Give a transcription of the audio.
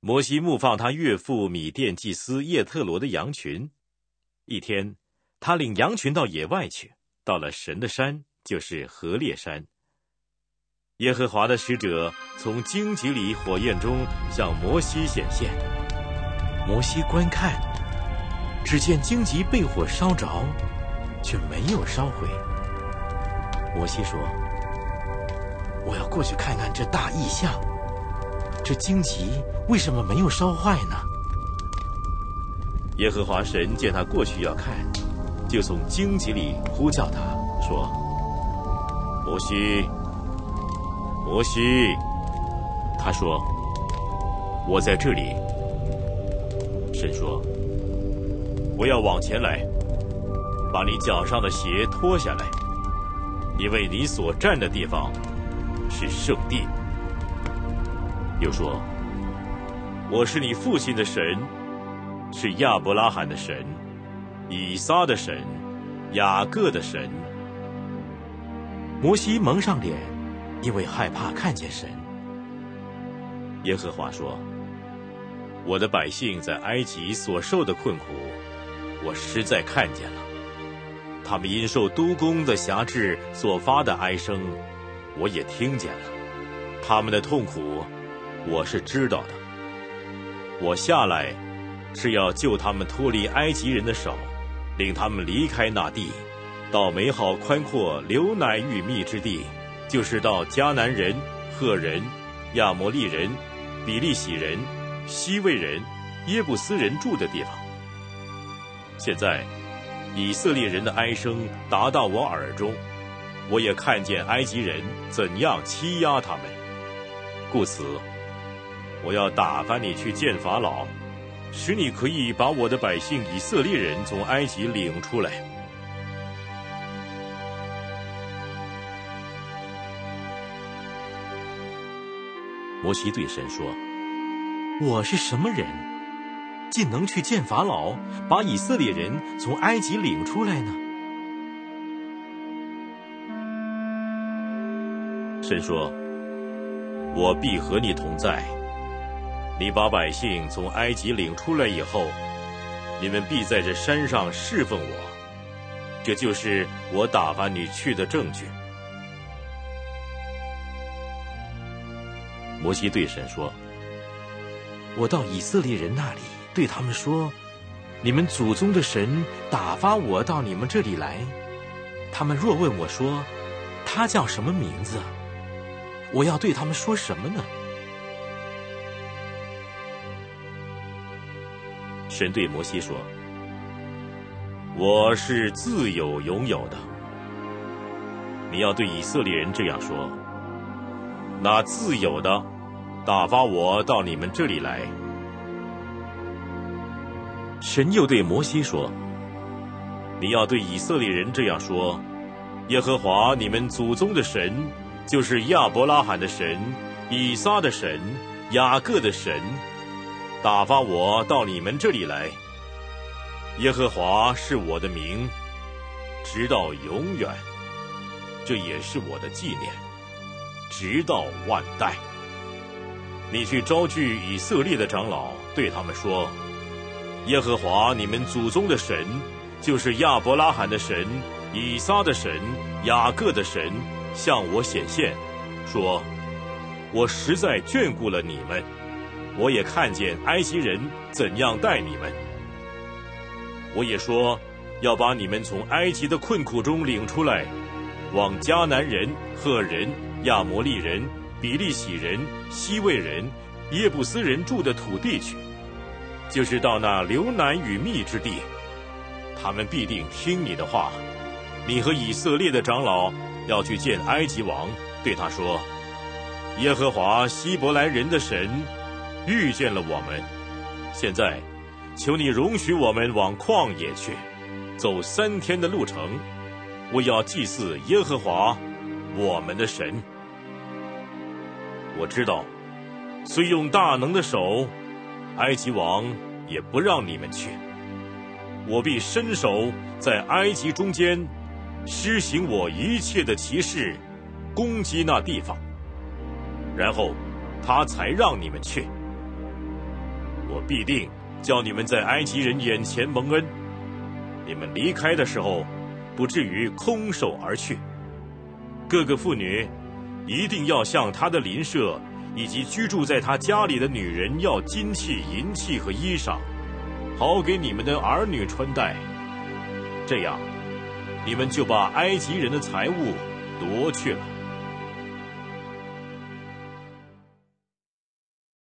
摩西牧放他岳父米甸祭司叶特罗的羊群。一天，他领羊群到野外去，到了神的山，就是何烈山。耶和华的使者从荆棘里火焰中向摩西显现。摩西观看，只见荆棘被火烧着，却没有烧毁。摩西说：我要过去看看这大异象，这荆棘为什么没有烧坏呢？耶和华神见他过去要看，就从荆棘里呼叫他说：摩西，摩西。他说：我在这里。神说：我要往前来，把你脚上的鞋脱下来，因为你所站的地方是圣地。又说：我是你父亲的神，是亚伯拉罕的神，以撒的神，雅各的神。摩西蒙上脸，因为害怕看见神。耶和华说：我的百姓在埃及所受的困苦，我实在看见了。他们因受督工的辖制所发的哀声，我也听见了。他们的痛苦，我是知道的。我下来是要救他们脱离埃及人的手，领他们离开那地，到美好宽阔流奶与蜜之地，就是到迦南人、赫人、亚摩利人、比利洗人、西魏人、耶布斯人住的地方。现在以色列人的哀声达到我耳中，我也看见埃及人怎样欺压他们。故此，我要打发你去见法老，使你可以把我的百姓以色列人从埃及领出来。摩西对神说：我是什么人，竟能去见法老，把以色列人从埃及领出来呢？神说：我必和你同在，你把百姓从埃及领出来以后，你们必在这山上侍奉我，这就是我打发你去的证据。摩西对神说：我到以色列人那里，对他们说，你们祖宗的神打发我到你们这里来，他们若问我说，他叫什么名字，我要对他们说什么呢？神对摩西说：我是自有永有的。你要对以色列人这样说，那自有的打发我到你们这里来。神又对摩西说：你要对以色列人这样说，耶和华你们祖宗的神，就是亚伯拉罕的神，以撒的神，雅各的神，打发我到你们这里来。耶和华是我的名，直到永远，这也是我的纪念，直到万代。你去招聚以色列的长老，对他们说：耶和华你们祖宗的神，就是亚伯拉罕的神，以撒的神，雅各的神，向我显现，说：我实在眷顾了你们，我也看见埃及人怎样待你们。我也说，要把你们从埃及的困苦中领出来，往迦南人、赫人、亚摩利人、比利洗人、西魏人、耶布斯人住的土地去，就是到那流奶与蜜之地。他们必定听你的话。你和以色列的长老要去见埃及王，对他说：耶和华希伯来人的神遇见了我们，现在求你容许我们往旷野去，走3天的路程，我要祭祀耶和华我们的神。我知道，虽用大能的手，埃及王也不让你们去。我必伸手在埃及中间施行我一切的奇事，攻击那地方，然后他才让你们去。 我必定叫你们在埃及人眼前蒙恩。你们离开的时候，不至于空手而去。各个妇女一定要向她的邻舍以及居住在她家里的女人要金器、银器和衣裳，好给你们的儿女穿戴。这样，你们就把埃及人的财物夺去了。